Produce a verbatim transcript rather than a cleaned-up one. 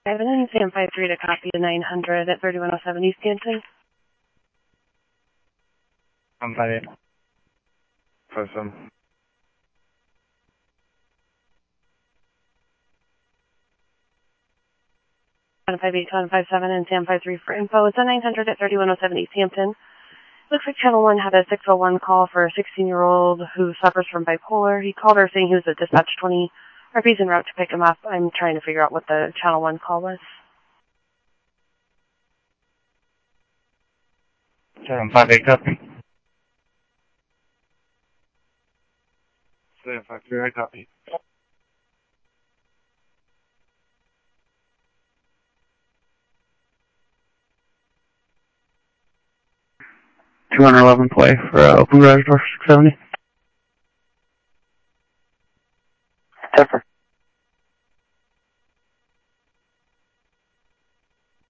I have an Sam five three to copy to nine hundred at thirty-one oh seven East Canton. I'm five eight. Five seven. one five eight, one five seven, and Sam five three for info. It's a nine hundred at thirty-one oh seven East Hampton. Looks like Channel one had a six oh one call for a sixteen-year-old who suffers from bipolar. He called her saying he was at Dispatch twenty. R P's en route to pick him up. I'm trying to figure out what the Channel one call was. Sam five eight, copy. Sam five three, I copy. two eleven play for uh, Open Garage Door six seventy. Temper.